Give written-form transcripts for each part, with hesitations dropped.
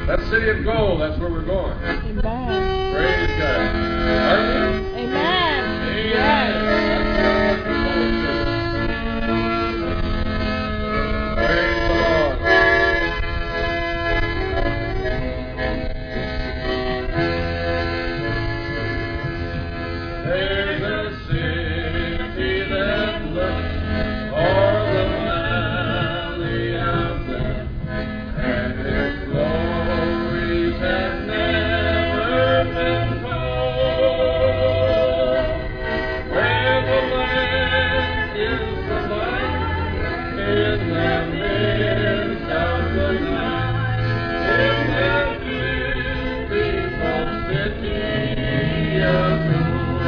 That city of gold, that's where we're going. Amen. Praise God. Are we? Amen. Amen. Yes. That's what I'm looking forward to. Praise the Lord. There's a city that looks o'er the valley of death, and its glories have never been told. Where the land is the light in the midst of the night, in that beautiful city of God.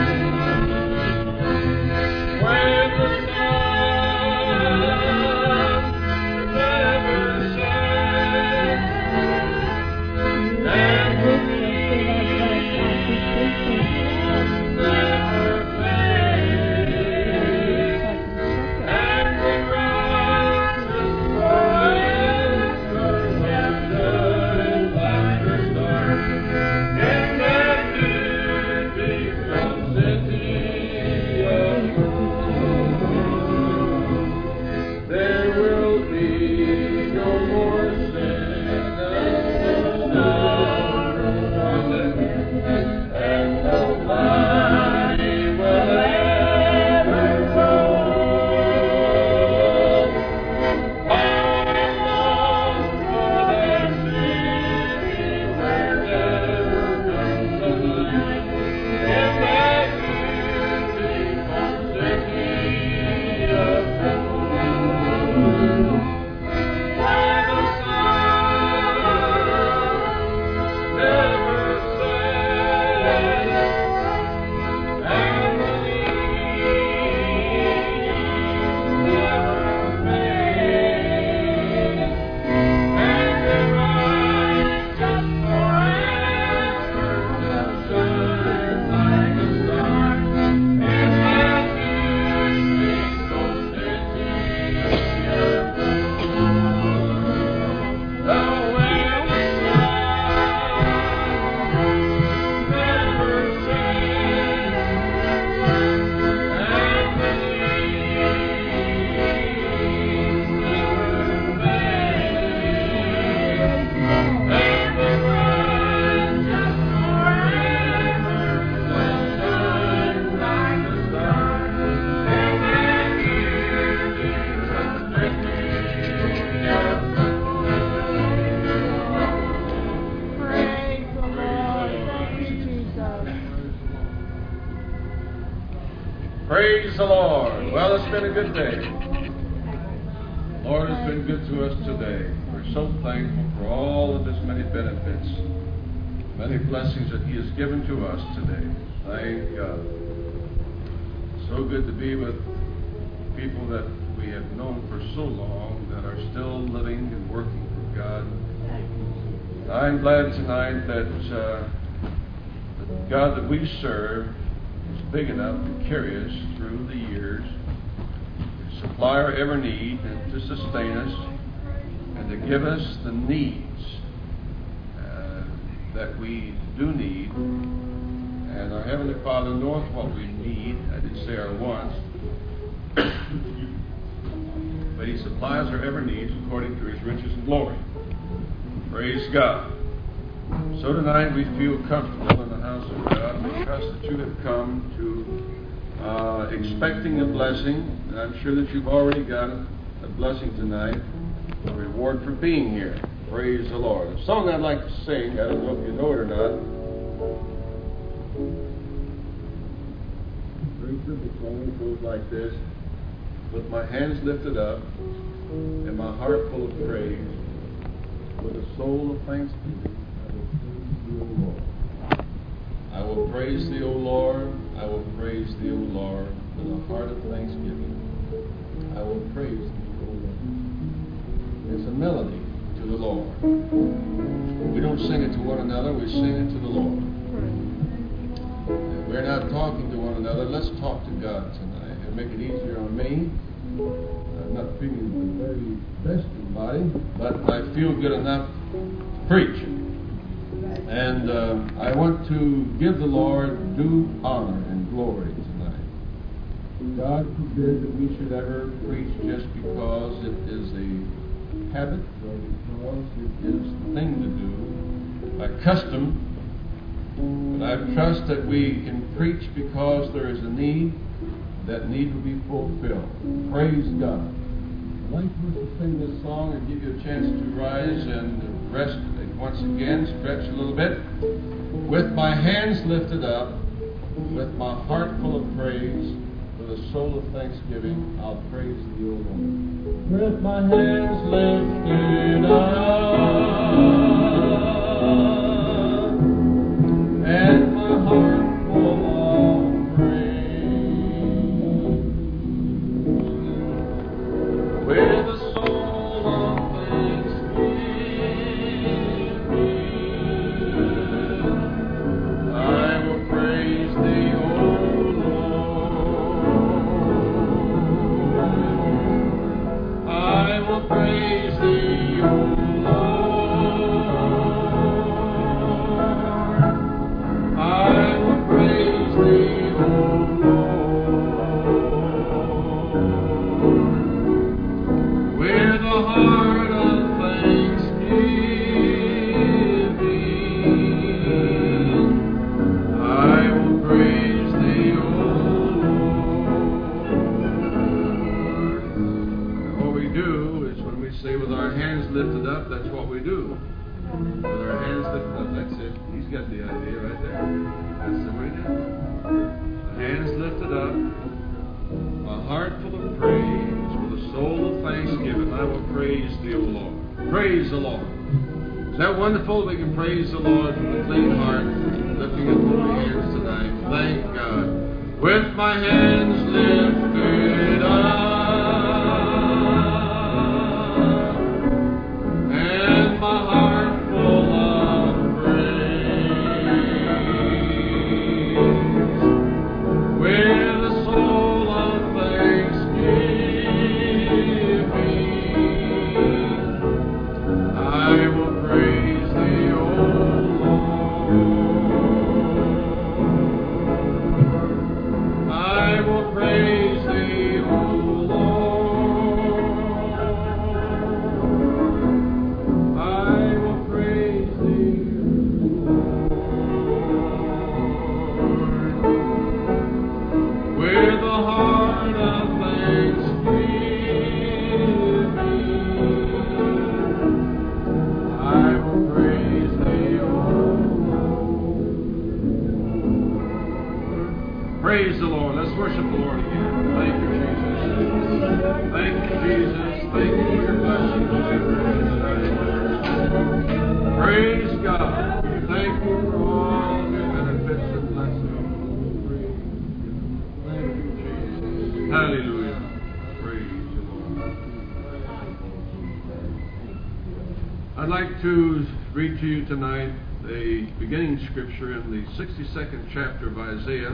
Where the sun never shines and the leaves never fade, and the righteous forever shine like the stars in that beautiful city of God. There will be no more sickness, no and nobody will ever grow. I long for that city where never comes the night, in that beautiful city of gold, where the sun never sets and the leaves never fade, and the righteous forever shall shine like the stars in that beautiful city of God. Oh, where the sun never sets and the leaves never fade, and the righteous forever shall shine like the stars in that beautiful city of God. Praise the Lord. Thank you, Jesus. Praise the Lord. Well, it's been a good day. The Lord has been good to us today. We're so thankful for all of His many benefits, many blessings that He has given to us today. Thank God. So good to be with people that we have known for so long that are still living and working for God. I'm glad tonight that the God that we serve is big enough to carry us through the years, to supply our every need, and to sustain us, and to give us the needs that we do need. And our Heavenly Father knoweth what we need. I did say our wants. But He supplies our every needs according to His riches and glory. Praise God. So tonight we feel comfortable in the house of God because that you have come to expecting a blessing, and I'm sure that you've already got a blessing tonight, a reward for being here. Praise the Lord. A song I'd like to sing, I don't know if you know it or not. Very simple song. It goes like this: with my hands lifted up and my heart full of praise, with a soul of thanksgiving, I will praise thee, O Lord. I will praise thee, O Lord, with a heart of thanksgiving. I will praise thee, O Lord. It's a melody to the Lord. We don't sing it to one another, we sing it to the Lord. If we're not talking to one another, let's talk to God tonight. It'll make it easier on me. I'm not feeling the very best in the body, but I feel good enough to preach. And I want to give the Lord due honor and glory tonight. God forbid that we should ever preach just because it is a habit or because it is the thing to do by custom. But I trust that we can preach because there is a need. That need will be fulfilled. Praise God. I'd like for us to sing this song and give you a chance to rise and rest once again, stretch a little bit. With my hands lifted up, with my heart full of praise, with a soul of thanksgiving, I'll praise thee, O Lord. With my hands lifted up, and my heart full of praise, with a soul of thanksgiving, I will praise thee, O Lord. I will praise thee, O Lord. I will praise thee, O Lord. With a heart of thanksgiving, I will praise thee, O Lord. And what we do is when we say with our hands lifted up, that's what we do. With our hands lifted up, that's it. He's got the idea right there. That's the way to do it. The hands lifted up, a heart full of praise, with a soul of thanksgiving, I will praise thee, O Lord. Praise the Lord. Is that wonderful? We can praise the Lord with a clean heart, lifting up holy hands tonight. Thank God. With my hands lifted up, and my heart full of praise, with a soul of thanksgiving, I will praise thee, O Lord. I will praise thee, O Lord. I will praise thee, Lord. With a heart of thanksgiving, I will praise thee, O Lord. Praise the Lord. Let's worship the Lord again. Thank you, Jesus. Thank you, Jesus. Thank you for your blessings and your grace tonight. Praise God. Thank you for all of your benefits and blessings. Thank you, Jesus. Hallelujah. Praise the Lord. I'd like to read to you tonight the beginning scripture in the 62nd chapter of Isaiah,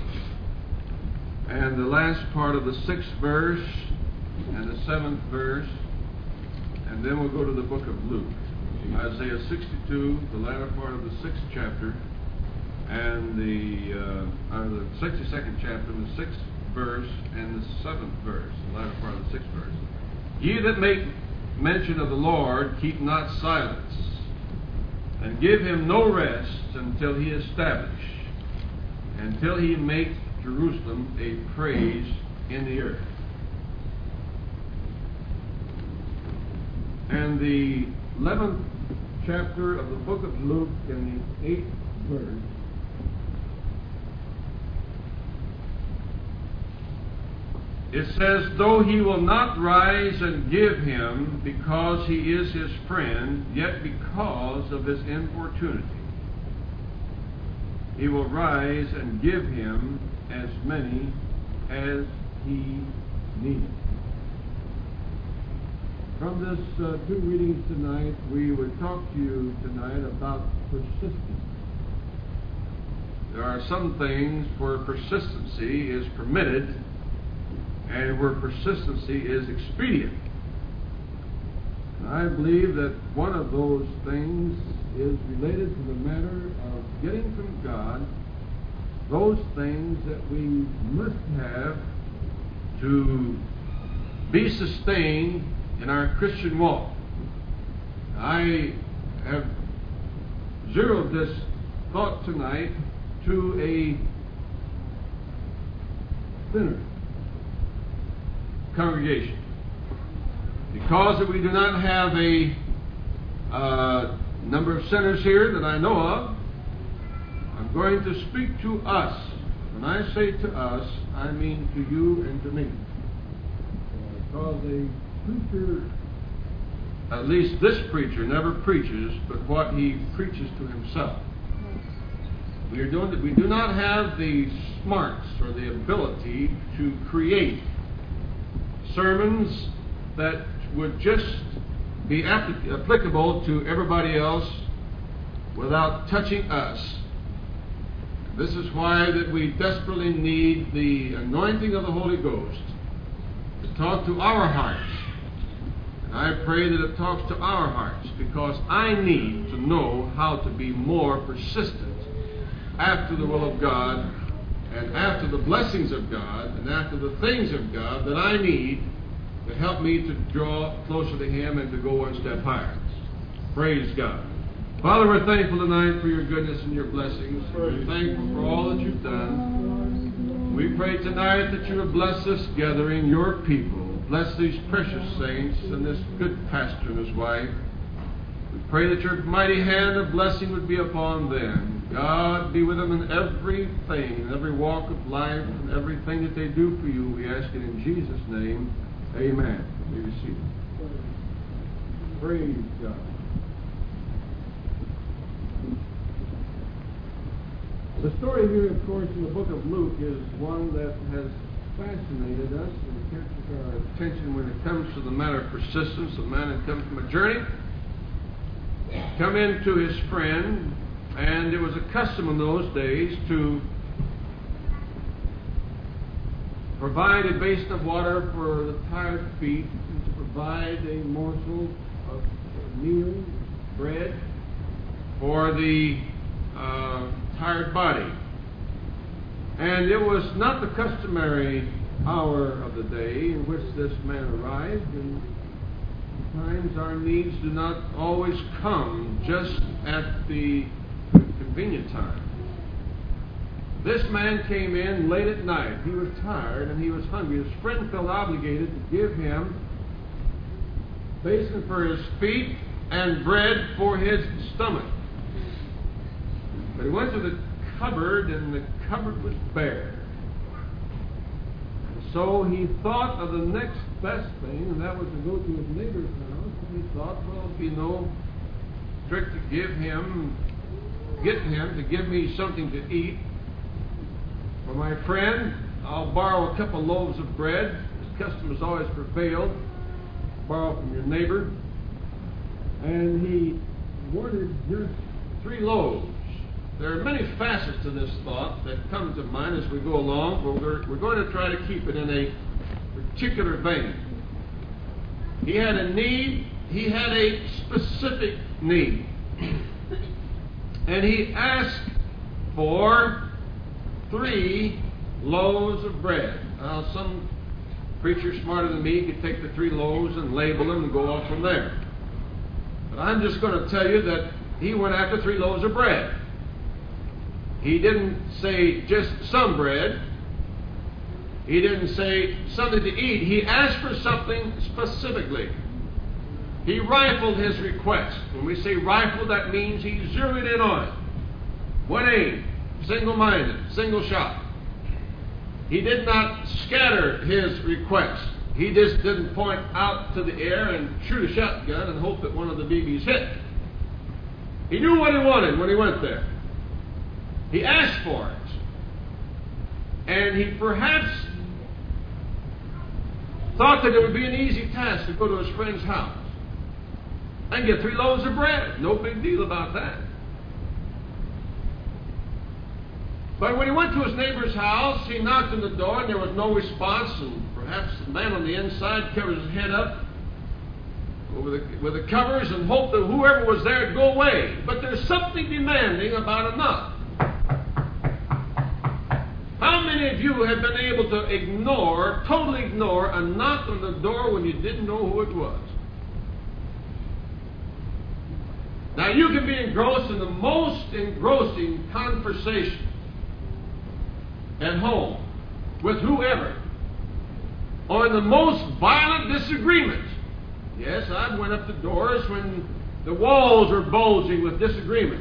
and the last part of the 6th verse and the 7th verse, and then we'll go to the book of Luke. Isaiah 62, the latter part of the 6th chapter, and the 62nd chapter, the 6th verse and the 7th verse, the latter part of the 6th verse. Ye that make mention of the Lord, keep not silence, and give him no rest until he establish, until he make Jerusalem a praise in the earth. And the 11th chapter of the book of Luke, in the 8th verse, it says, though he will not rise and give him because he is his friend, yet because of his importunity, he will rise and give him as many as he needs. From this two readings tonight, we would talk to you tonight about persistence. There are some things where persistency is permitted and where persistency is expedient. I believe that one of those things is related to the matter of getting from God those things that we must have to be sustained in our Christian walk. I have zeroed this thought tonight to a sinner congregation, because we do not have a number of sinners here that I know of. I'm going to speak to us. When I say to us, I mean to you and to me. Because a preacher, at least this preacher, never preaches but what he preaches to himself. We do not have the smarts or the ability to create sermons that would just be applicable to everybody else without touching us. This is why that we desperately need the anointing of the Holy Ghost to talk to our hearts. And I pray that it talks to our hearts, because I need to know how to be more persistent after the will of God and after the blessings of God and after the things of God that I need to help me to draw closer to Him and to go one step higher. Praise God. Father, we're thankful tonight for your goodness and your blessings. We're thankful for all that you've done. We pray tonight that you would bless this gathering, your people. Bless these precious saints and this good pastor and his wife. We pray that your mighty hand of blessing would be upon them. God, be with them in everything, in every walk of life, and everything that they do for you. We ask it in Jesus' name. Amen. You may be seated. Praise God. The story here, of course, in the book of Luke is one that has fascinated us and captured our attention when it comes to the matter of persistence. A man had come from a journey, come in to his friend, and it was a custom in those days to provide a basin of water for the tired feet and to provide a morsel of meal, bread, for the tired body. And it was not the customary hour of the day in which this man arrived, and sometimes our needs do not always come just at the convenient time. This man came in late at night. He was tired and he was hungry. His friend felt obligated to give him a basin for his feet and bread for his stomach. But he went to the cupboard, and the cupboard was bare. And so he thought of the next best thing, and that was to go to his neighbor's house. And he thought, well, it'd be no trick to get him to give me something to eat. For my friend, I'll borrow a couple loaves of bread. This custom has always prevailed. Borrow from your neighbor. And he wanted just 3 loaves. There are many facets to this thought that come to mind as we go along, but we're going to try to keep it in a particular vein. He had a need. He had a specific need. And he asked for 3 loaves of bread. Now, some preacher smarter than me could take the 3 loaves and label them and go off from there. But I'm just going to tell you that he went after 3 loaves of bread. He didn't say just some bread. He didn't say something to eat. He asked for something specifically. He rifled his request. When we say rifle, that means he zeroed in on it. One aim, single-minded, single shot. He did not scatter his request. He just didn't point out to the air and shoot a shotgun and hope that one of the BBs hit. He knew what he wanted when he went there. He asked for it. And he perhaps thought that it would be an easy task to go to his friend's house and get 3 loaves of bread. No big deal about that. But when he went to his neighbor's house, he knocked on the door and there was no response, and perhaps the man on the inside covered his head up, with the covers and hope that whoever was there would go away. But there's something demanding about a knock. How many of you have been able to totally ignore a knock on the door when you didn't know who it was? Now, you can be engrossed in the most engrossing conversation at home with whoever, or in the most violent disagreement. Yes, I've went up to doors when the walls are bulging with disagreement.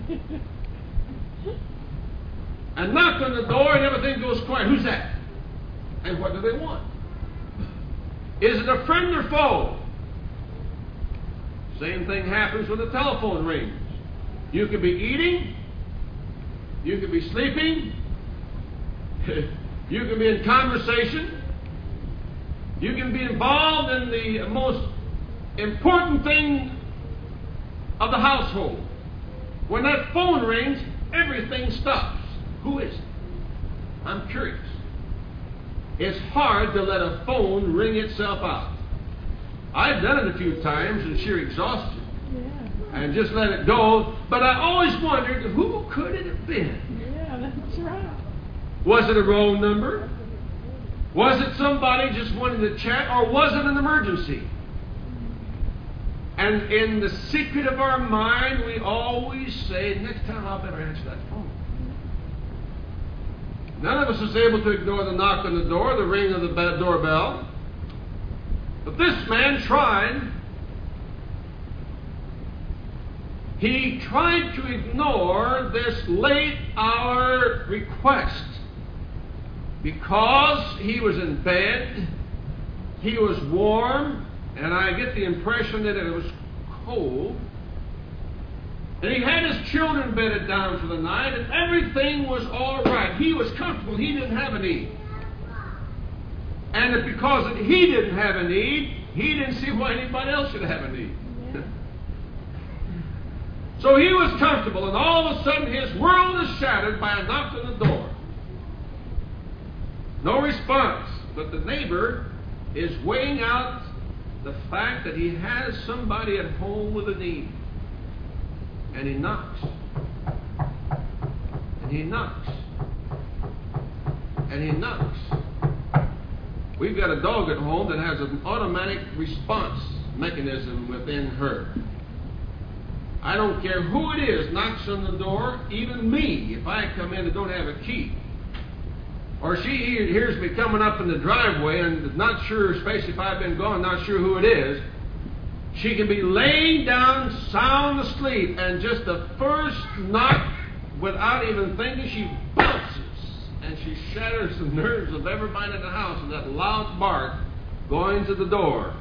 And knock on the door and everything goes quiet. Who's that? And what do they want? Is it a friend or foe? Same thing happens when the telephone rings. You could be eating. You could be sleeping. You can be in conversation. You can be involved in the most important thing of the household. When that phone rings, everything stops. Who is it? I'm curious. It's hard to let a phone ring itself out. I've done it a few times in sheer exhaustion. And just let it go. But I always wondered, who could it have been? Yeah, that's right. Was it a wrong number? Was it somebody just wanting to chat? Or was it an emergency? And in the secret of our mind, we always say, next time I'll better answer that phone. None of us is able to ignore the knock on the door, the ring of the doorbell. But this man tried. He tried to ignore this late hour request because he was in bed, he was warm, and I get the impression that it was cold. And he had his children bedded down for the night, and everything was all right. He was comfortable. He didn't have a need. And because he didn't have a need, he didn't see why anybody else should have a need. So he was comfortable, and all of a sudden his world is shattered by a knock on the door. No response, but the neighbor is weighing out the fact that he has somebody at home with a need. And he knocks. And he knocks. And he knocks. We've got a dog at home that has an automatic response mechanism within her. I don't care who it is knocks on the door, even me, if I come in and don't have a key. Or she hears me coming up in the driveway and is not sure, especially if I've been gone, not sure who it is. She can be laying down sound asleep, and just the first knock, without even thinking, she bounces. And she shatters the nerves of everybody in the house with that loud bark going to the door.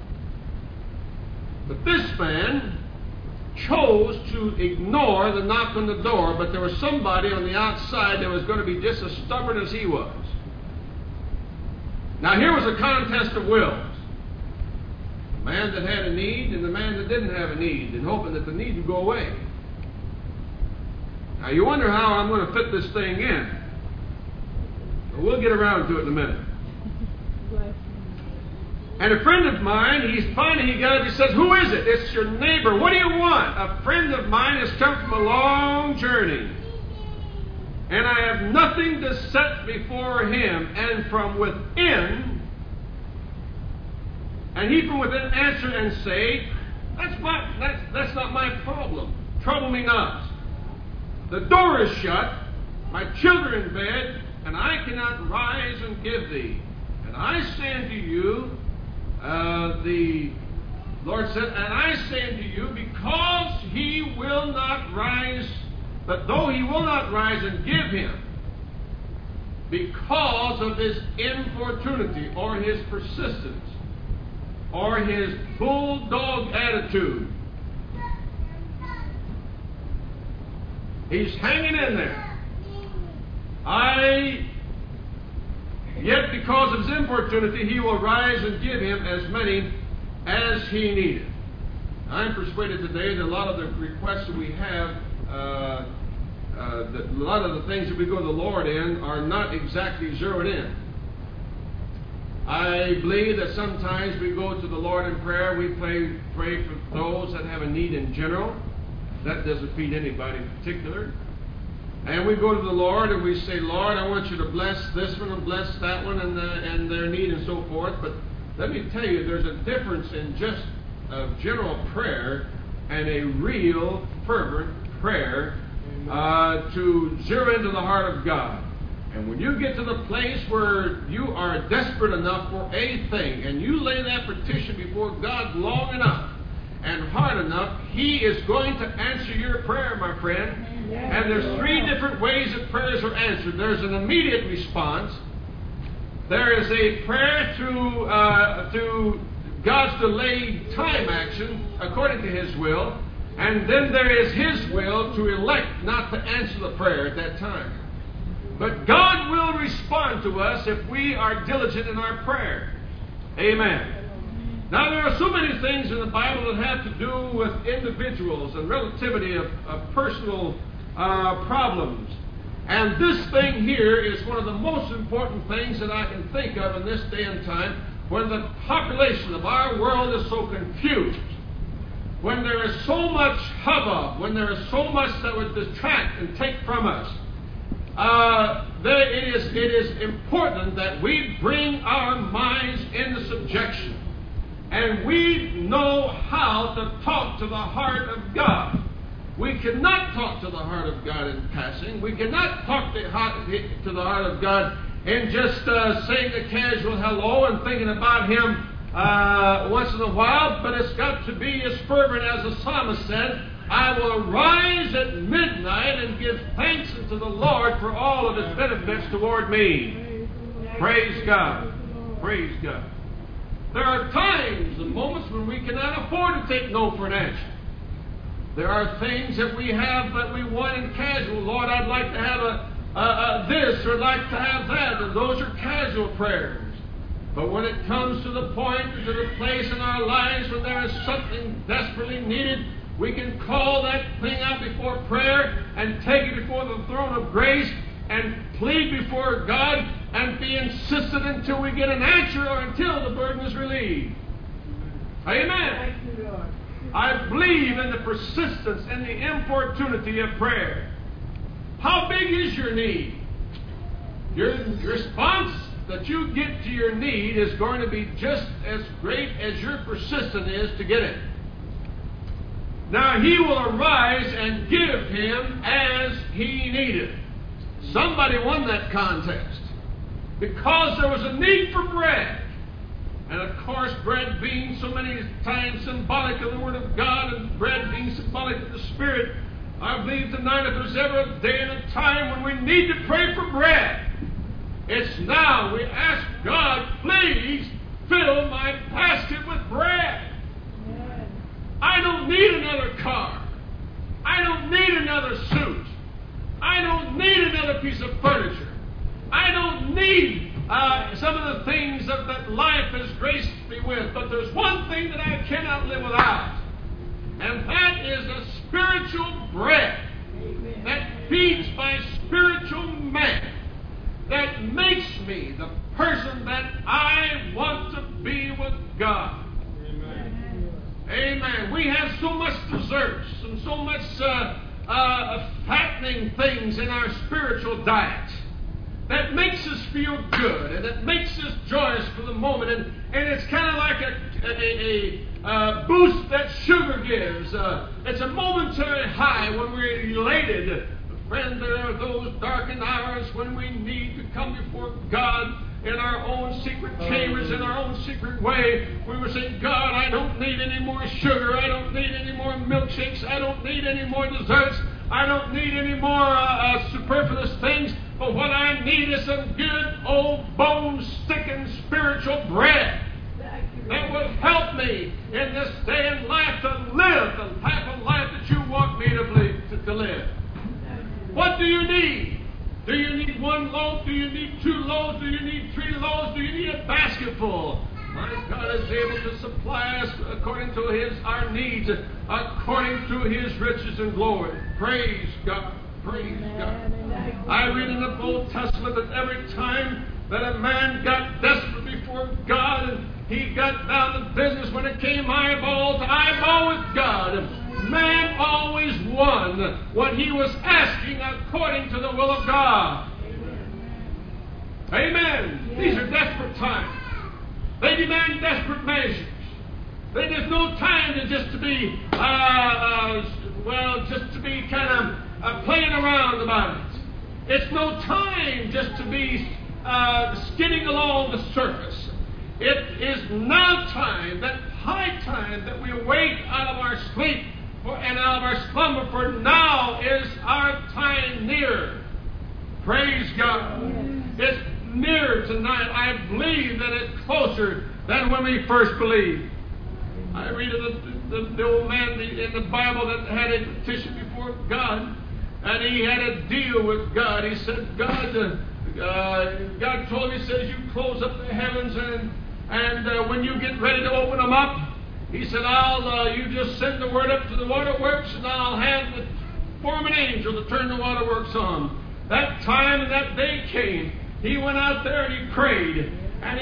But this man chose to ignore the knock on the door, but there was somebody on the outside that was going to be just as stubborn as he was. Now here was a contest of wills. The man that had a need and the man that didn't have a need, and hoping that the need would go away. Now you wonder how I'm going to fit this thing in. But we'll get around to it in a minute. And a friend of mine, he got up, he says, "Who is it?" "It's your neighbor." "What do you want?" "A friend of mine has come from a long journey, and I have nothing to set before him." And from within, answer and say, that's not my problem. Trouble me not. The door is shut, my children in bed, and I cannot rise and give thee. And I say unto you, the Lord said, "And I say unto you, because he will not rise, but though he will not rise and give him, because of his importunity or his persistence or his bulldog attitude, he's hanging in there. Yet because of his importunity, he will rise and give him as many as he needed." I'm persuaded today that a lot of the requests that we have, that a lot of the things that we go to the Lord in are not exactly zeroed in. I believe that sometimes we go to the Lord in prayer, we pray for those that have a need in general. That doesn't feed anybody in particular. And we go to the Lord and we say, Lord, I want you to bless this one and bless that one and their need and so forth. But let me tell you, there's a difference in just a general prayer and a real fervent prayer to zero into the heart of God. And when you get to the place where you are desperate enough for a thing and you lay that petition before God long enough and hard enough, He is going to answer your prayer, my friend. And there's three different ways that prayers are answered. There's an immediate response. There is a prayer through God's delayed time action according to His will. And then there is His will to elect not to answer the prayer at that time. But God will respond to us if we are diligent in our prayer. Amen. Now, there are so many things in the Bible that have to do with individuals and relativity of personal problems. And this thing here is one of the most important things that I can think of in this day and time, when the population of our world is so confused, when there is so much hubbub, when there is so much that would detract and take from us. It is important that we bring our minds into subjection. And we know how to talk to the heart of God. We cannot talk to the heart of God in passing. We cannot talk to the heart of God in just saying a casual hello and thinking about Him once in a while. But it's got to be as fervent as the psalmist said, I will rise at midnight and give thanks unto the Lord for all of His benefits toward me. Praise God. Praise God. There are times and moments when we cannot afford to take no for an answer. There are things that we have that we want in casual. Lord, I'd like to have this, or I'd like to have that. And those are casual prayers. But when it comes to the point, to the place in our lives when there is something desperately needed, we can call that thing out before prayer and take it before the throne of grace and plead before God and be insistent until we get an answer or until the burden is relieved. Amen. I believe in the persistence and the importunity of prayer. How big is your need? Your response that you get to your need is going to be just as great as your persistence is to get it. Now, He will arise and give him as he needed. Somebody won that contest because there was a need for bread. And of course, bread being so many times symbolic of the Word of God and bread being symbolic of the Spirit, I believe tonight if there's ever a day and a time when we need to pray for bread, it's now. We ask God, please fill my basket with bread. I don't need another car. I don't need another suit. I don't need another piece of furniture. I don't need some of the things that life has graced me with. But there's one thing that I cannot live without. And that is a spiritual bread that feeds my spiritual man, that makes me the person that I want to be with God. Amen. We have so much desserts and so much fattening things in our spiritual diet that makes us feel good and that makes us joyous for the moment. And it's kind of like a boost that sugar gives. It's a momentary high when we're elated. But friend, there are those darkened hours when we need to come before God in our own secret chambers, in our own secret way. We were saying, God, I don't need any more sugar. I don't need any more milkshakes. I don't need any more desserts. I don't need any more superfluous things. But what I need is some good old bone-sticking spiritual bread that will help me in this day and life to live the type of life that you want me to live. What do you need? Do you need one loaf? Do you need 2 loaves? Do you need 3 loaves? Do you need a basket full? My God is able to supply us according to our needs, according to His riches and glory. Praise God. Praise God. I read in the Old Testament that every time that a man got desperate before before God, and he got down to business when it came eyeball to eyeball with God. Man always won what he was asking according to the will of God. Amen. These are desperate times. They demand desperate measures. There's no time to be kind of playing around about it. It's no time just to be skidding along the surface. It is now time, high time, that we wake out of our sleep and out of our slumber, for now is our time near. Praise God. It's near tonight. I believe that it's closer than when we first believed. I read of the old man in the Bible that had a petition before God, and he had a deal with God. He said, God told him, he says, you close up the heavens, and when you get ready to open them up, he said, you just send the word up to the waterworks, and I'll form an angel to turn the waterworks on. That time and that day came. He went out there and he prayed, and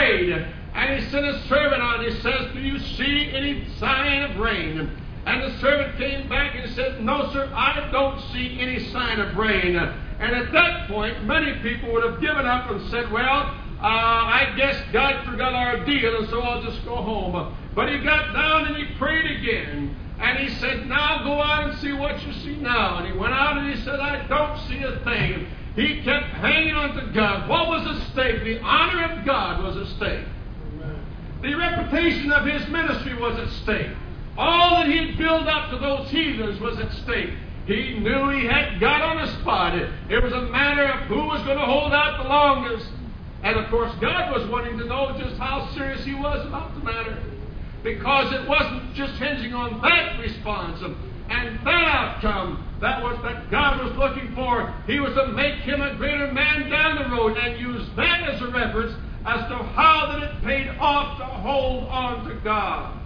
he sent a servant out, and he says, do you see any sign of rain? And the servant came back and said, no, sir, I don't see any sign of rain. And at that point, many people would have given up and said, well, I guess God forgot our deal, and so I'll just go home. But he got down and he prayed again. And he said, now go out and see what you see now. And he went out and he said, I don't see a thing. He kept hanging on to God. What was at stake? The honor of God was at stake. The reputation of his ministry was at stake. All that he'd built up to those heathens was at stake. He knew he had God on the spot. It was a matter of who was going to hold out the longest. And of course, God was wanting to know just how serious he was about the matter. Because it wasn't just hinging on that response and that outcome that God was looking for. He was to make him a greater man down the road and use that as a reference as to how that it paid off to hold on to God.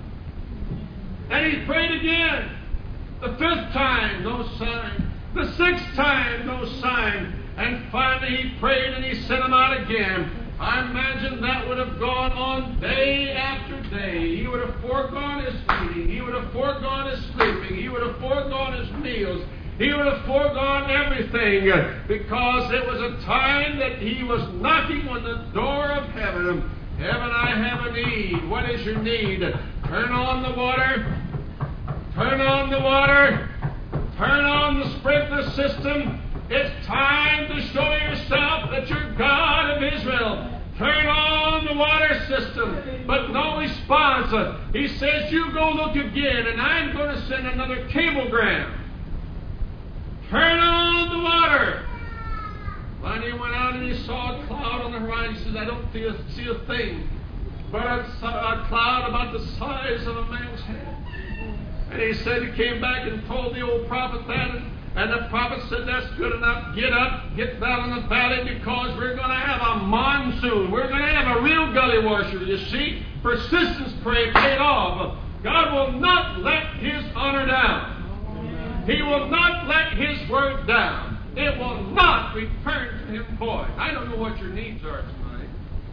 And he prayed again. The 5th time, no sign. The 6th time, no sign. And finally he prayed and he sent him out again. I imagine that would have gone on day after day. He would have foregone his eating. He would have foregone his sleeping. He would have foregone his meals. He would have foregone everything, because it was a time that he was knocking on the door of heaven. Heaven, I have a need. What is your need? Turn on the water. Turn on the water. Turn on the sprinkler system. It's time to show yourself that you're God of Israel. Turn on the water system. But no response. He says, you go look again, and I'm going to send another cablegram. Turn on the water. When he went out and he saw a cloud on the horizon, he says, I don't see a thing but a cloud about the size of a man's head. And he said, he came back and told the old prophet that, and the prophet said, that's good enough. Get up, get down in the valley, because we're going to have a monsoon. We're going to have a real gully washer. You see, persistence paid off. God will not let his honor down. He will not let his word down. It will not return to him void. I don't know what your needs are tonight.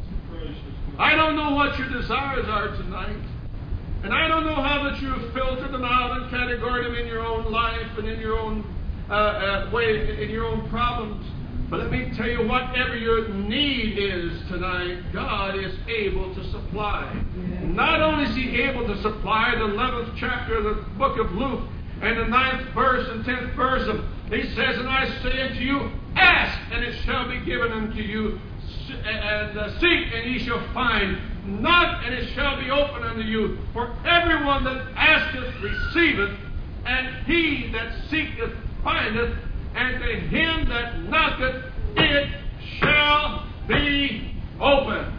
I don't know what your desires are tonight. And I don't know how that you have filtered them out and categorized them in your own life and in your own way, in your own problems. But let me tell you, whatever your need is tonight, God is able to supply. Not only is he able to supply, the 11th chapter of the book of Luke, and the 9th verse and 10th verse, he says, and I say unto you, ask, and it shall be given unto you, and seek, and ye shall find, knock, and it shall be opened unto you. For everyone that asketh receiveth, and he that seeketh findeth, and to him that knocketh it shall be opened.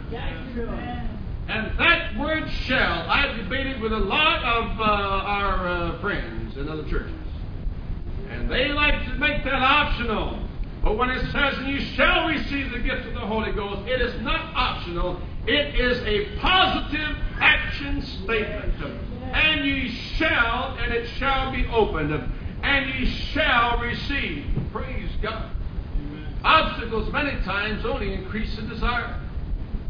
And that word shall, I've debated with a lot of our friends in other churches. And they like to make that optional. But when it says, and you shall receive the gift of the Holy Ghost, it is not optional. It is a positive action statement. And ye shall, and it shall be opened. And ye shall receive. Praise God. Amen. Obstacles many times only increase the desire.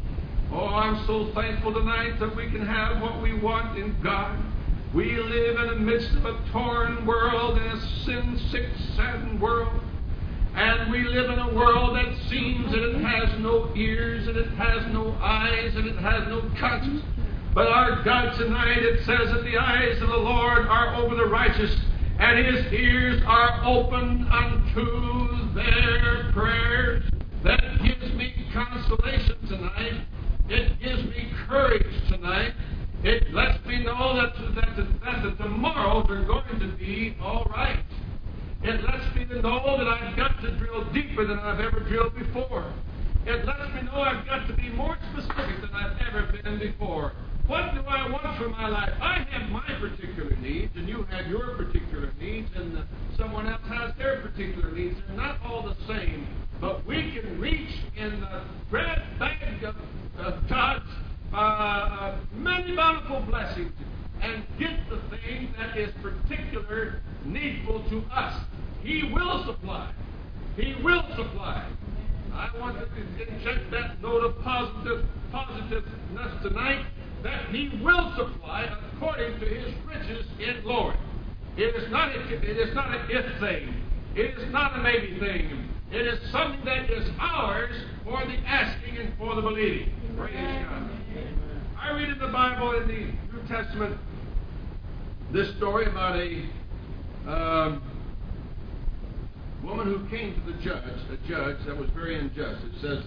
Oh, I'm so thankful tonight that we can have what we want in God. We live in the midst of a torn world, in a sin-sick, saddened world. And we live in a world that seems that it has no ears, and it has no eyes, and it has no conscience. But our God tonight, it says that the eyes of the Lord are over the righteous, and His ears are open unto their prayers. That gives me consolation tonight. It gives me courage tonight. It lets me know that the tomorrows are going to be all right. It lets me know that I've got to drill deeper than I've ever drilled before. It lets me know I've got to be more specific than I've ever been before. What do I want for my life? I have my particular needs, and you have your particular needs, and someone else has their particular needs. They're not all the same, but we can reach in the bread bag of God's many bountiful blessings and get the thing that is particular needful to us. He will supply. He will supply. I want to inject that note of positiveness tonight, that He will supply according to His riches in glory. It is not an if thing. It is not a maybe thing. It is something that is ours for the asking and for the believing. Praise God. I read in the Bible, in the New Testament, this story about a woman who came to the judge, a judge that was very unjust. It says,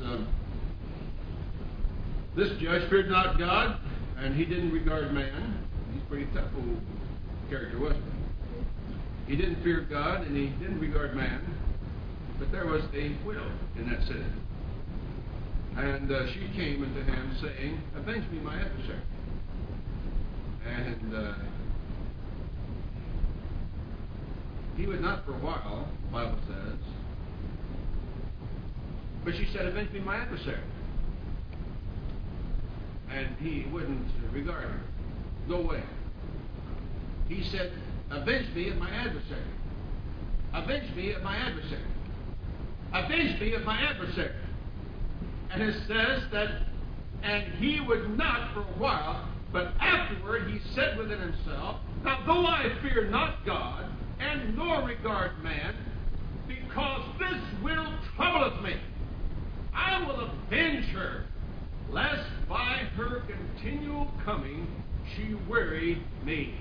this judge feared not God, and he didn't regard man. He's a pretty tough old character, wasn't he? He didn't fear God, and he didn't regard man. But there was a widow in that city. And she came unto him, saying, avenge me my adversary. And he would not for a while, the Bible says. But she said, avenge me my adversary. And he wouldn't regard her. Go away. He said, avenge me of my adversary. Avenge me of my adversary. Avenge me of my adversary. And it says that, and he would not for a while, but afterward he said within himself, now though I fear not God, and nor regard man, because this widow troubleth me, I will avenge her, lest by her continual coming she weary me.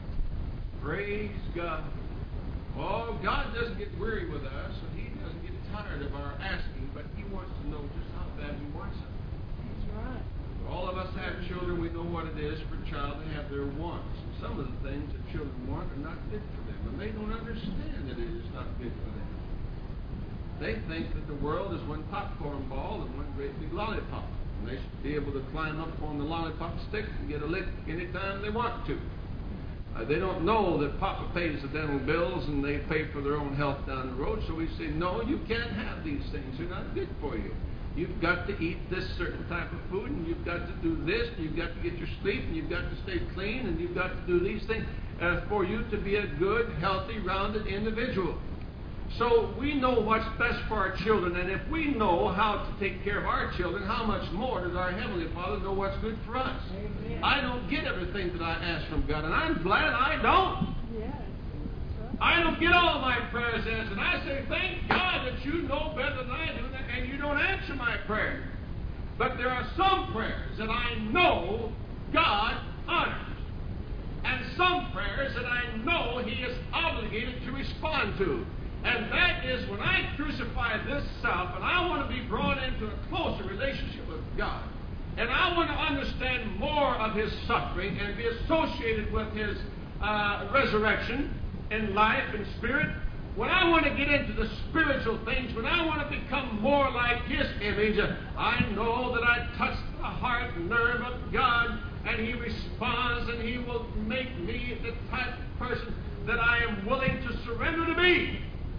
Praise God. Oh, God doesn't get weary with us, and He doesn't get tired of our asking, but He wants to know just how bad we want something. That's right. All of us have children. We know what it is for a child to have their wants. Some of the things that children want are not good for them, and they don't understand that it is not good for them. They think that the world is one popcorn ball and one great big lollipop, and they should be able to climb up on the lollipop stick and get a lick anytime they want to. They don't know that Papa pays the dental bills and they pay for their own health down the road, so we say, no, you can't have these things. They're not good for you. You've got to eat this certain type of food, and you've got to do this, and you've got to get your sleep, and you've got to stay clean, and you've got to do these things for you to be a good, healthy, rounded individual. So we know what's best for our children, and if we know how to take care of our children, how much more does our Heavenly Father know what's good for us? Amen. I don't get everything that I ask from God, and I'm glad I don't. Yes. I don't get all my prayers answered. I say, thank God that you know better than I do, and you don't answer my prayer. But there are some prayers that I know God honors, and some prayers that I know He is obligated to respond to. And that is when I crucify this self, and I want to be brought into a closer relationship with God. And I want to understand more of His suffering and be associated with His resurrection in life and spirit. When I want to get into the spiritual things, when I want to become more like His image, I know that I touch the heart nerve of God, and He responds, and He will make me the type of person that I am willing to surrender to be.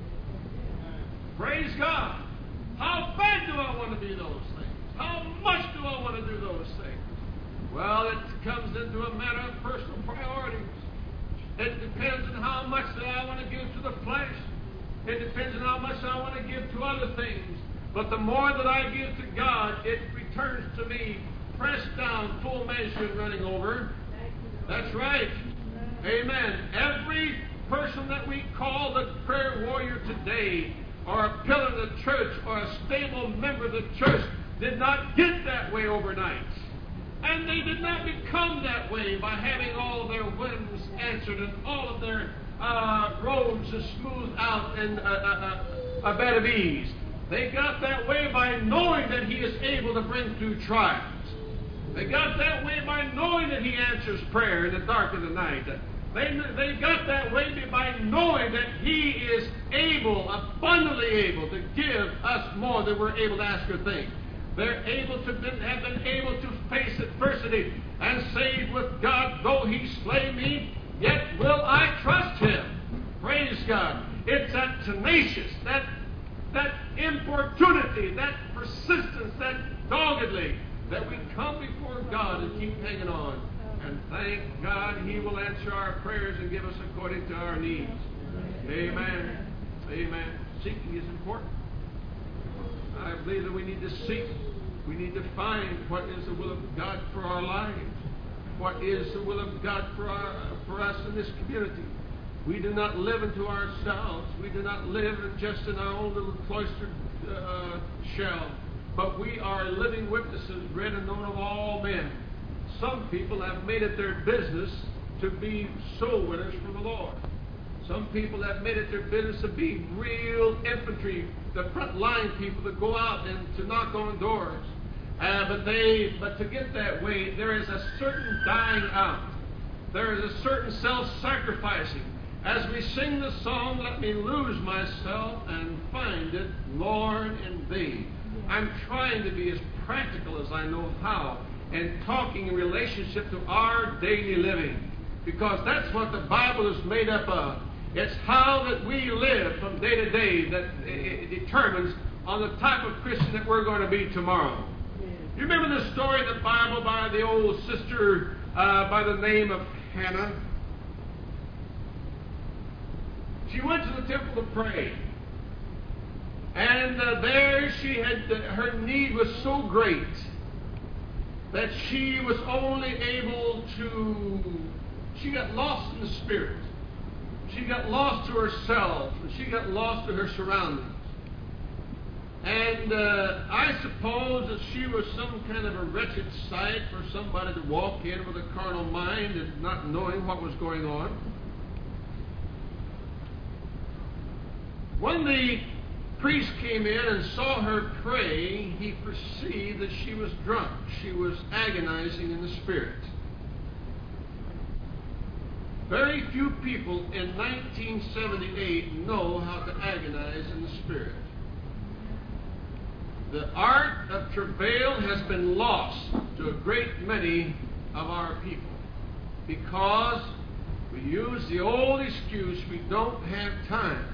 Praise God. How bad do I want to be those things? How much do I want to do those things? Well, it comes into a matter of personal priorities. It depends on how much that I want to give to the flesh. It depends on how much I want to give to other things. But the more that I give to God, it returns to me pressed down, full measure, and running over. That's right. Amen. Every person that we call the prayer warrior today, or a pillar of the church, or a stable member of the church, did not get that way overnight. And they did not become that way by having all their whims answered and all of their roads smoothed out and a bed of ease. They got that way by knowing that He is able to bring through trials. They got that way by knowing that He answers prayer in the dark of the night. They got that way by knowing that He is able, abundantly able, to give us more than we're able to ask or think. They're able to have been able to face adversity and say with God, though He slay me, yet will I trust Him. Praise God. It's that tenacious, that importunity, that persistence, that doggedly, that we come before God and keep hanging on. And thank God He will answer our prayers and give us according to our needs. Amen. Amen. Seeking is important. I believe that we need to seek. We need to find what is the will of God for our lives. What is the will of God for us in this community. We do not live unto ourselves. We do not live just in our own little cloistered shell. But we are living witnesses, read and known of all men. Some people have made it their business to be soul winners for the Lord. Some people have made it their business to be real infantry, the front line people that go out and to knock on doors. But to get that way, there is a certain dying out. There is a certain self-sacrificing. As we sing the song, let me lose myself and find it, Lord, in Thee. I'm trying to be as practical as I know how and talking in relationship to our daily living. Because that's what the Bible is made up of. It's how that we live from day to day that it determines on the type of Christian that we're going to be tomorrow. You remember the story in the Bible by the old sister by the name of Hannah? She went to the temple to pray. And there she had, her need was so great that she was only able to, she got lost in the Spirit. She got lost to herself, and she got lost to her surroundings. And I suppose that she was some kind of a wretched sight for somebody to walk in with a carnal mind and not knowing what was going on. When the priest came in and saw her pray, he perceived that she was drunk. She was agonizing in the Spirit. Very few people in 1978 know how to agonize in the Spirit. The art of travail has been lost to a great many of our people because we use the old excuse, we don't have time.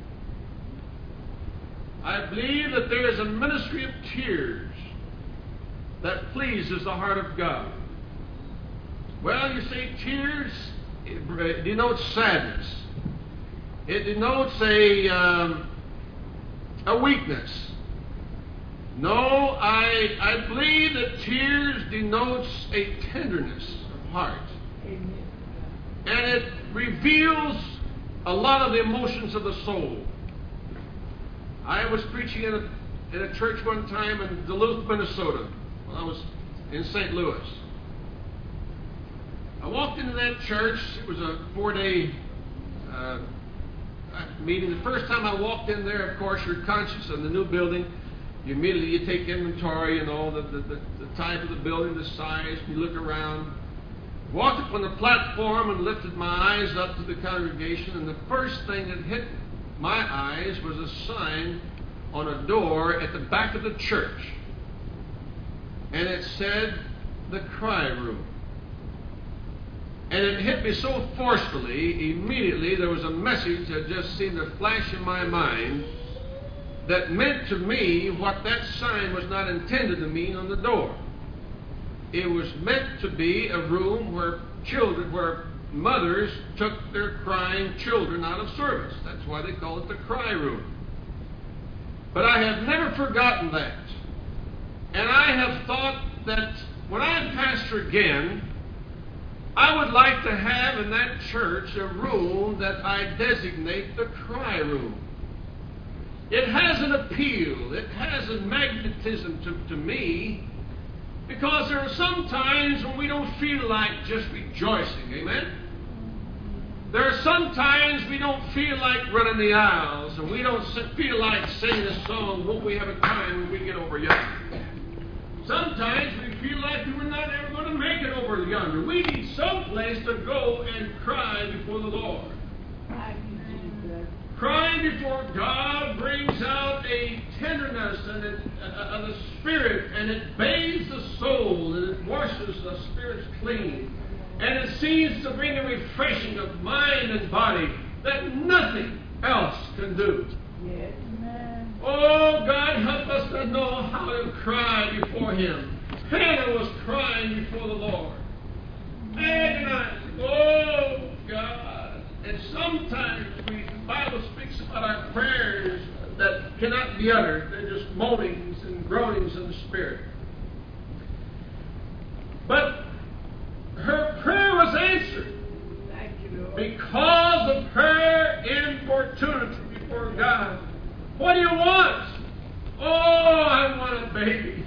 I believe that there is a ministry of tears that pleases the heart of God. Well, you say tears, it denotes sadness. It denotes a weakness. No, I believe that tears denotes a tenderness of heart. Amen. And it reveals a lot of the emotions of the soul. I was preaching in a church one time in Duluth, Minnesota, when I was in St. Louis. I walked into that church. It was a 4-day meeting. The first time I walked in there, of course, you're conscious of the new building. You immediately take inventory and all the type of the building, the size, and you look around. Walked up on the platform and lifted my eyes up to the congregation, and the first thing that hit my eyes was a sign on a door at the back of the church. And it said, the cry room. And it hit me so forcefully, immediately there was a message that just seemed to flash in my mind that meant to me what that sign was not intended to mean on the door. It was meant to be a room where mothers took their crying children out of service. That's why they call it the cry room. But I have never forgotten that. And I have thought that when I pastor again, I would like to have in that church a room that I designate the cry room. It has an appeal, it has a magnetism to me, because there are some times when we don't feel like just rejoicing, amen? There are some times we don't feel like running the aisles, and we don't feel like singing a song, won't we have a time when we get over yonder? Sometimes we feel like we're not ever going to make it over yonder. We need some place to go and cry before the Lord. Crying before God brings out a tenderness and of the spirit, and it bathes the soul, and it washes the spirit clean. And it seems to bring a refreshing of mind and body that nothing else can do. Yes. Oh, God, help us to know how to cry before Him. Hannah was crying before the Lord. Agonizing. Oh, God. And sometimes the Bible speaks about our prayers that cannot be uttered. They're just moanings and groanings in the Spirit. But her prayer was answered because of her importunity before God. What do you want? Oh, I want a baby.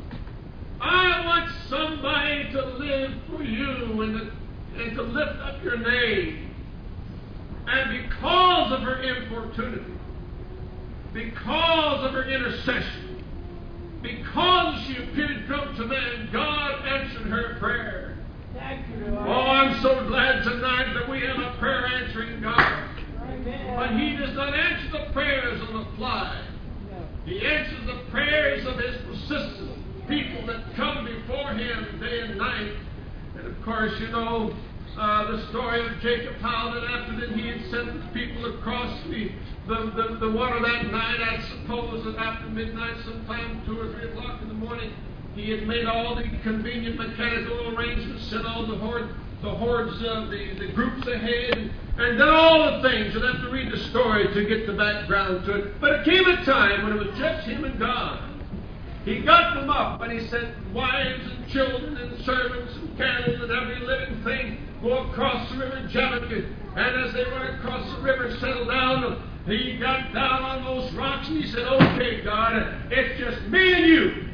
I want somebody to live for you and to lift up your name. And because of her importunity, because of her intercession, because she appeared to come to man, God answered her prayer. Thank you, Lord. Oh, I'm so glad tonight that we have a prayer answering God. Amen. But He does not answer the prayers on the fly. No. He answers the prayers of His persistent people that come before Him day and night. And of course, you know the story of Jacob, how that after that he had sent the people across the water that night, I suppose that after midnight, sometime 2 or 3 o'clock in the morning, he had made all the convenient mechanical arrangements, sent all the groups ahead, and done all the things. You'll have to read the story to get the background to it. But it came a time when it was just him and God. He got them up and he said, wives and children and servants and cattle and every living thing, go across the river Jabbok. And as they went across the river, settled down, he got down on those rocks and he said, okay, God, it's just me and you.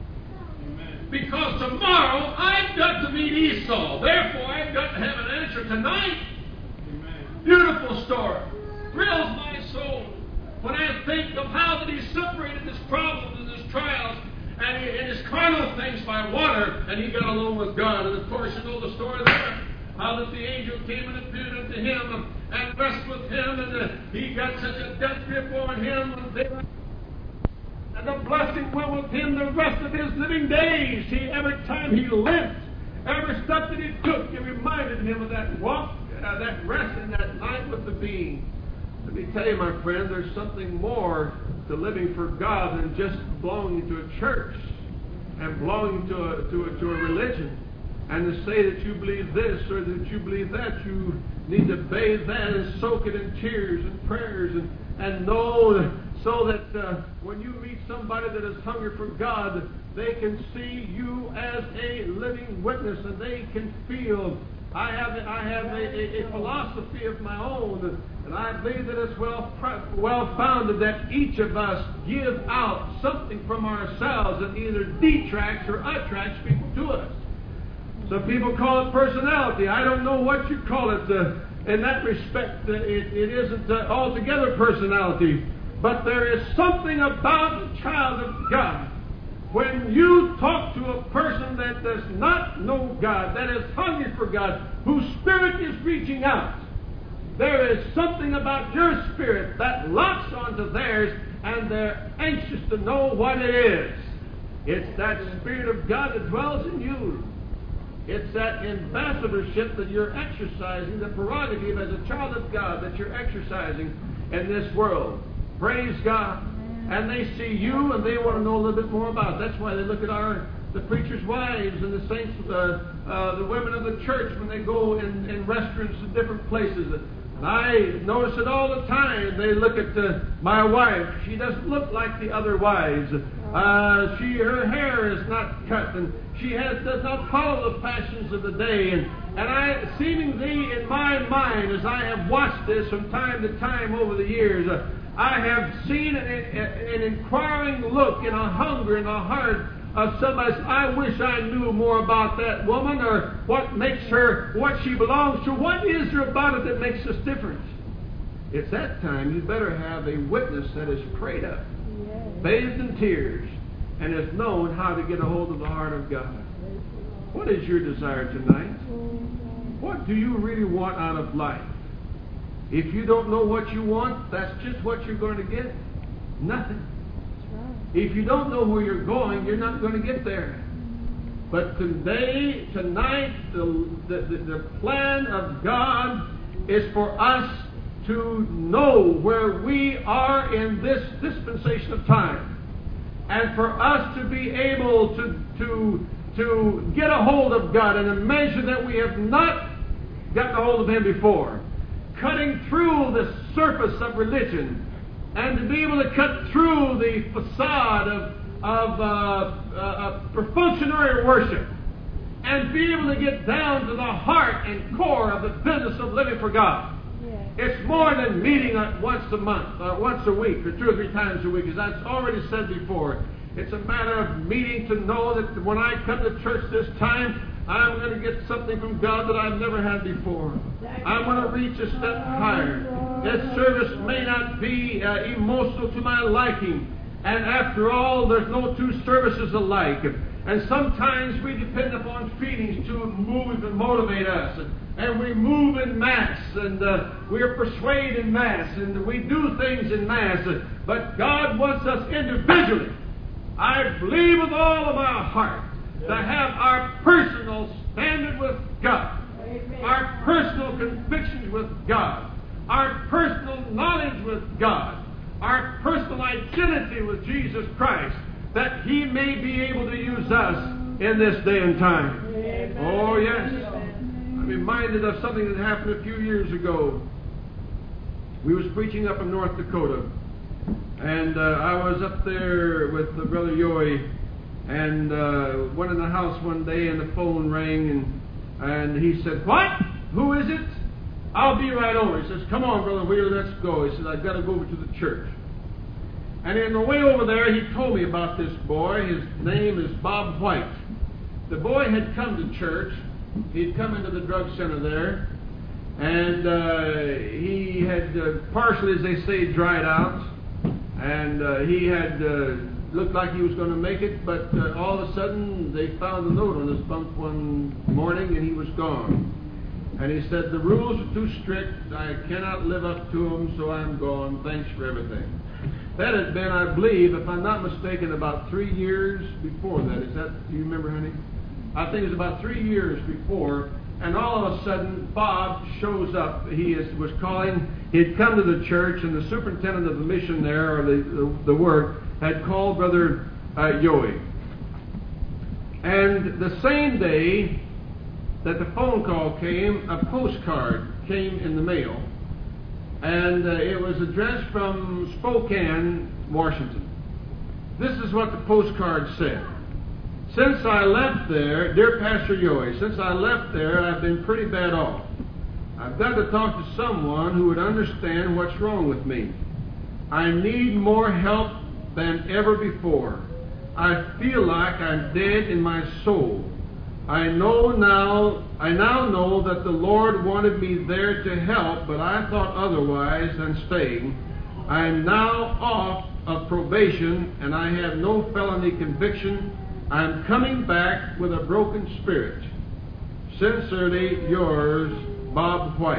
Because tomorrow I've got to meet Esau. Therefore, I've got to have an answer tonight. Amen. Beautiful story. Thrills my soul when I think of how that he separated his problems and his trials and his carnal things by water, and he got alone with God. And of course, you know the story there. How that the angel came and appeared unto him and rested with him, and he got such a death grip on him. And the blessing went with him the rest of his living days. Every time he limped, every step that he took, it reminded him of that walk, that rest in that night with the being. Let me tell you, my friend, there's something more to living for God than just belonging to a church and belonging to a religion. And to say that you believe this or that you believe that, you need to bathe that and soak it in tears and prayers and know so that when you meet somebody that is hungry for God, they can see you as a living witness and they can feel. I have a philosophy of my own, and I believe that it's well-founded that each of us give out something from ourselves that either detracts or attracts people to us. Some people call it personality. I don't know what you call it. In that respect, it isn't altogether personality. But there is something about the child of God. When you talk to a person that does not know God, that is hungry for God, whose spirit is reaching out, there is something about your spirit that locks onto theirs, and they're anxious to know what it is. It's that Spirit of God that dwells in you. It's that ambassadorship that you're exercising, the prerogative as a child of God that you're exercising in this world. Praise God. And they see you and they want to know a little bit more about it. That's why they look at the preachers' wives and the saints, the women of the church when they go in restaurants and different places. And I notice it all the time. They look at my wife. She doesn't look like the other wives. Her hair is not cut, and she does not follow the fashions of the day. And I, seemingly in my mind, as I have watched this from time to time over the years, I have seen an inquiring look and a hunger in the heart of somebody. I wish I knew more about that woman, or what makes her, what she belongs to. What is there about it that makes us different? It's that time you better have a witness that is prayed up, bathed in tears, and has known how to get a hold of the heart of God. What is your desire tonight? What do you really want out of life? If you don't know what you want, that's just what you're going to get. Nothing. If you don't know where you're going, you're not going to get there. But tonight, the plan of God is for us to know where we are in this dispensation of time, and for us to be able to get a hold of God in a measure that we have not gotten a hold of Him before, cutting through the surface of religion, and to be able to cut through the facade of perfunctory worship, and be able to get down to the heart and core of the business of living for God. It's more than meeting once a month, or once a week, or 2 or 3 times a week, as I've already said before. It's a matter of meeting to know that when I come to church this time, I'm going to get something from God that I've never had before. I'm going to reach a step higher. This service may not be emotional to my liking. And after all, there's no two services alike. And sometimes we depend upon feelings to move and motivate us. And we move in mass, and we are persuaded in mass, and we do things in mass. But God wants us individually, I believe with all of my heart, to have our personal standard with God, our personal convictions with God, our personal knowledge with God, our personal identity with Jesus Christ, that He may be able to use us in this day and time. Amen. Oh, yes. I'm reminded of something that happened a few years ago. We was preaching up in North Dakota, and I was up there with Brother Yoy, and went in the house one day, and the phone rang, and he said, "What? Who is it?" "I'll be right over." He says, "Come on, Brother Wheeler, let's go." He said, "I've got to go over to the church." And in the way over there, he told me about this boy. His name is Bob White. The boy had come to church. He'd come into the drug center there, and he had partially, as they say, dried out, and he had looked like he was going to make it, but all of a sudden they found a note on his bunk one morning, and he was gone. And he said, "The rules are too strict. I cannot live up to them, so I'm gone. Thanks for everything." That had been, I believe, if I'm not mistaken, about 3 years before that. Do you remember, honey? I think it was about 3 years before, and all of a sudden, Bob shows up. He was calling. He had come to the church, and the superintendent of the mission there, or the work, had called Brother Yoy. And the same day that the phone call came, a postcard came in the mail. And it was addressed from Spokane, Washington. This is what the postcard said. "Since I left there, dear Pastor Yoy, since I left there, I've been pretty bad off. I've got to talk to someone who would understand what's wrong with me. I need more help than ever before. I feel like I'm dead in my soul. I now know that the Lord wanted me there to help, but I thought otherwise than staying. I am now off of probation, and I have no felony conviction. I'm coming back with a broken spirit. Sincerely yours, Bob White."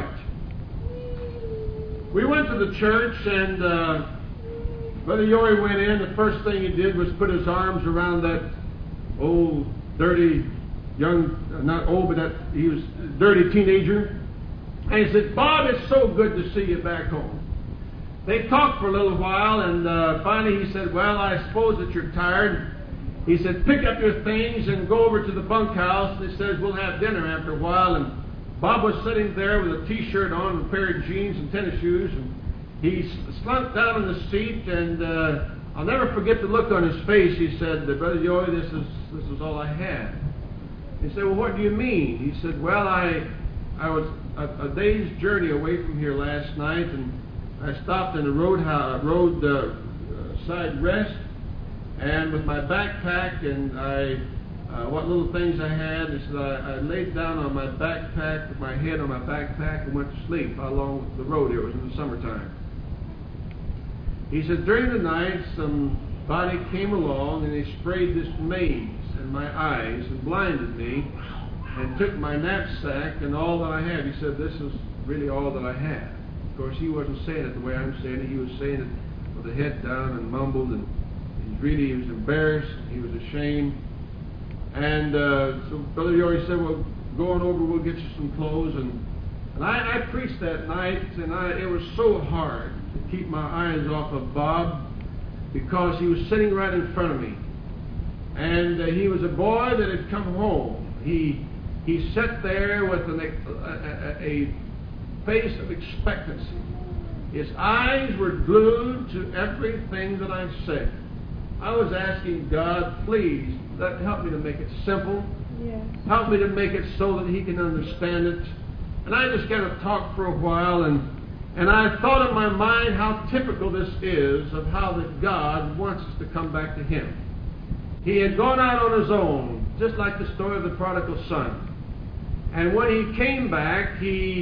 We went to the church, and Brother Yoy went in. The first thing he did was put his arms around that old, dirty, young, not old, but he was a dirty teenager. And he said, "Bob, it's so good to see you back home." They talked for a little while, and finally he said, "Well, I suppose that you're tired." He said, "Pick up your things and go over to the bunkhouse." And he says, "We'll have dinner after a while." And Bob was sitting there with a T-shirt on, and a pair of jeans and tennis shoes, and he slumped down in the seat, and I'll never forget the look on his face. He said, "Brother Joey, this is all I had." He said, "Well, what do you mean?" He said, "Well, I was a day's journey away from here last night, and I stopped in a roadside rest, and with my backpack and what little things I had," he said, I laid down on my backpack, with my head on my backpack, and went to sleep along the road here. It was in the summertime. He said, during the night, somebody came along and they sprayed this maze in my eyes and blinded me and took my knapsack and all that I had. He said, this is really all that I had. Of course, he wasn't saying it the way I'm saying it. He was saying it with the head down and mumbled, and he was embarrassed. He was ashamed. And so Brother Joey said, well, go on over, we'll get you some clothes. And I preached that night, and it was so hard to keep my eyes off of Bob, because he was sitting right in front of me. And he was a boy that had come home. He sat there with a face of expectancy. His eyes were glued to everything that I said. I was asking God, please, help me to make it simple. Yes. Help me to make it so that he can understand it. And I just kind of talked for a while, and I thought in my mind how typical this is of how that God wants us to come back to him. He had gone out on his own, just like the story of the prodigal son. And when he came back,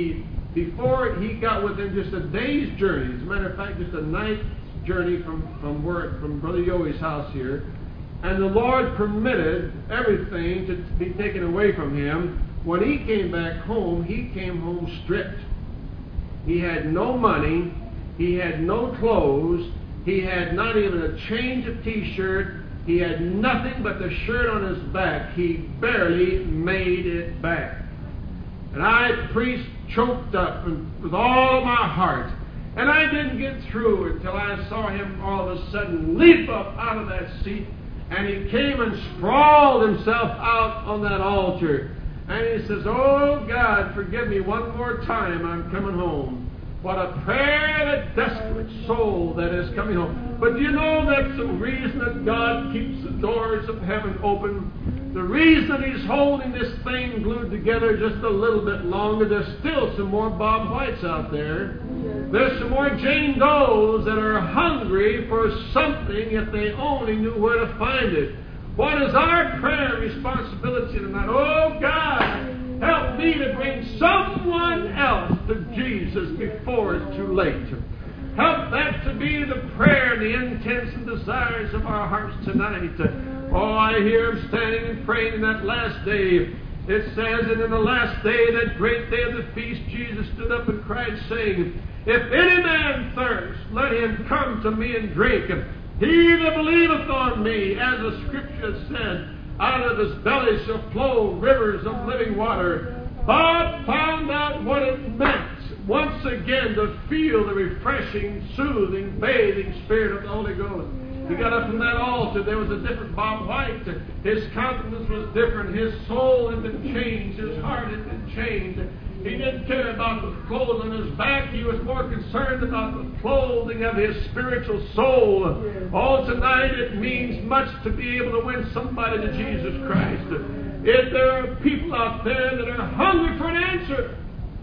before he got within just a day's journey, as a matter of fact, just a night's journey from Brother Yoey's house here, and the Lord permitted everything to be taken away from him. When he came back home, he came home stripped. He had no money, he had no clothes, he had not even a change of T-shirt, he had nothing but the shirt on his back. He barely made it back. And I preached choked up and with all of my heart. And I didn't get through until I saw him all of a sudden leap up out of that seat, and he came and sprawled himself out on that altar. And he says, oh God, forgive me one more time, I'm coming home. What a prayer of a desperate soul that is coming home. But do you know that's the reason that God keeps the doors of heaven open? The reason he's holding this thing glued together just a little bit longer, there's still some more Bob Whites out there. There's some more Jane Does that are hungry for something if they only knew where to find it. What is our prayer responsibility tonight? Oh God, help me to bring someone else to Jesus before it's too late. Help that to be the prayer, the intents and desires of our hearts tonight. Oh, I hear him standing and praying in that last day. It says, and in the last day, that great day of the feast, Jesus stood up and cried, saying, if any man thirst, let him come to me and drink. He that believeth on me, as the Scripture said, out of his belly shall flow rivers of living water. Bob found out what it meant once again to feel the refreshing, soothing, bathing Spirit of the Holy Ghost. He got up from that altar. There was a different Bob White. His countenance was different. His soul had been changed. His heart had been changed. He didn't care about the clothes on his back. He was more concerned about the clothing of his spiritual soul. Oh, tonight it means much to be able to win somebody to Jesus Christ. If there are people out there that are hungry for an answer,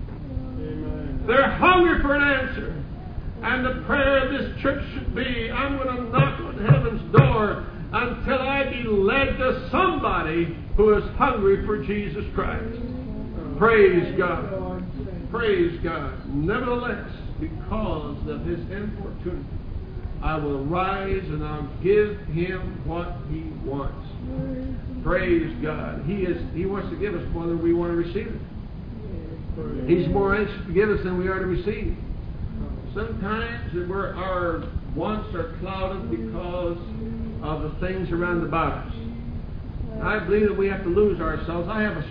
they're hungry for an answer. And the prayer of this church should be, I'm going to knock on heaven's door until I be led to somebody who is hungry for Jesus Christ. Praise God. Praise God. Nevertheless, because of his importunity, I will rise and I'll give him what he wants. Praise God. He wants to give us more than we want to receive it. He's more anxious to give us than we are to receive. Sometimes our wants are clouded because of the things around about us. I believe that we have to lose ourselves. I have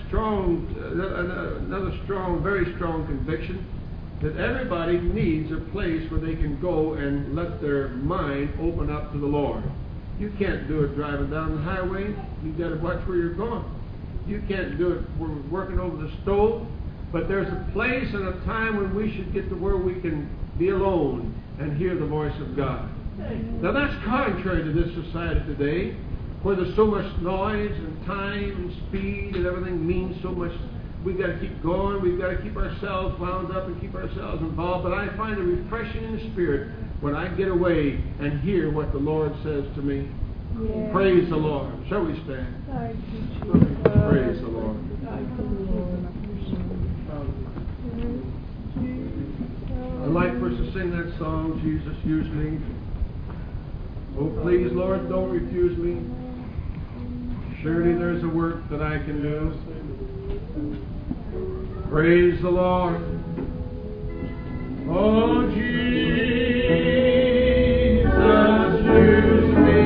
another strong, very strong conviction that everybody needs a place where they can go and let their mind open up to the Lord. You can't do it driving down the highway. You've got to watch where you're going. You can't do it working over the stove. But there's a place and a time when we should get to where we can be alone and hear the voice of God. Now that's contrary to this society today, where there's so much noise and time and speed and everything means so much. We've got to keep going. We've got to keep ourselves wound up and keep ourselves involved. But I find a refreshing in the spirit when I get away and hear what the Lord says to me. Yes. Praise the Lord. Shall we stand? Thank you, Jesus. Praise the Lord. Thank you, Lord. I'd like for us to sing that song, Jesus, use me. Oh, please, Lord, don't refuse me. Surely there's a work that I can do. Praise the Lord. Oh, Jesus, use me.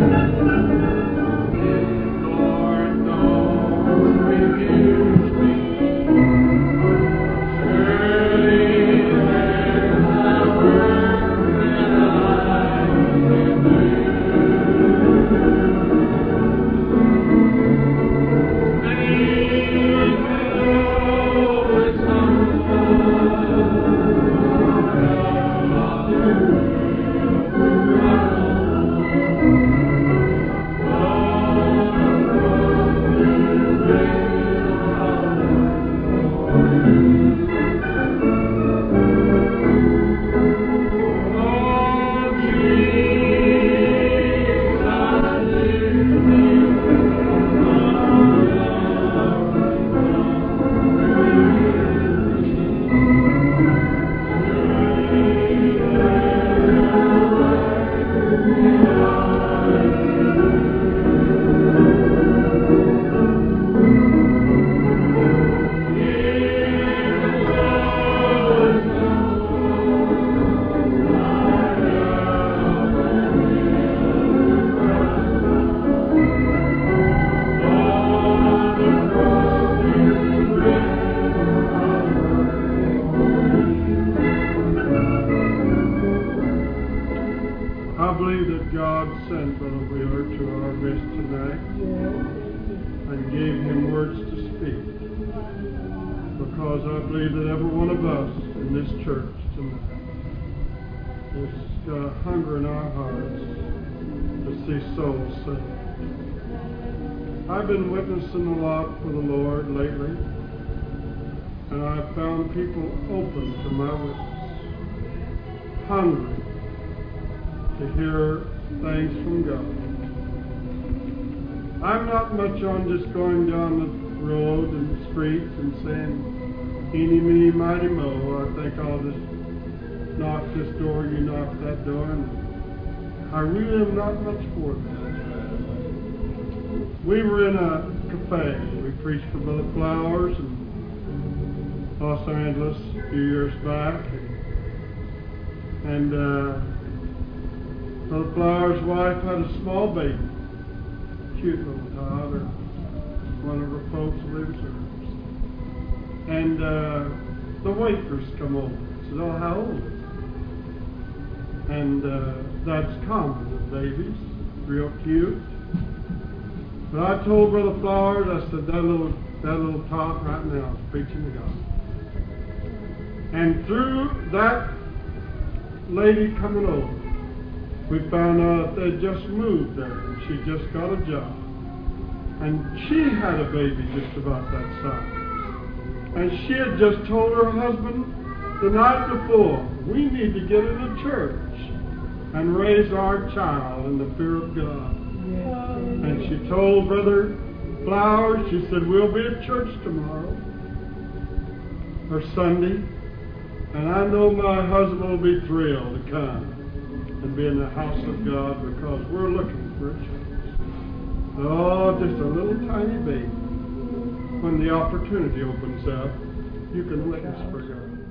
Lord, don't refuse me. Surely there's a work that I can do. I've been witnessing a lot for the Lord lately, and I've found people open to my witness, hungry to hear things from God. I'm not much on just going down the road and the streets and saying, eeny, meeny, miny, mo. I think I'll just knock this door, you knock that door, and I really am not much for that. We were in a cafe. We preached for Brother Flowers in Los Angeles a few years back. And Brother Flowers' wife had a small baby. Cute little child, or one of her folks, I believe it was hers. And the waitress come over and said, "Oh, how old is it?" And that's common with babies, real cute. But I told Brother Flowers, I said, that little tot right now is preaching the gospel. And through that lady coming over, we found out they just moved there, and she just got a job. And she had a baby just about that size. And she had just told her husband the night before, we need to get in a church and raise our child in the fear of God. And she told Brother Flowers, she said, we'll be at church tomorrow or Sunday, and I know my husband will be thrilled to come and be in the house of God because we're looking for a church. Oh, just a little tiny baby. When the opportunity opens up, you can witness for God.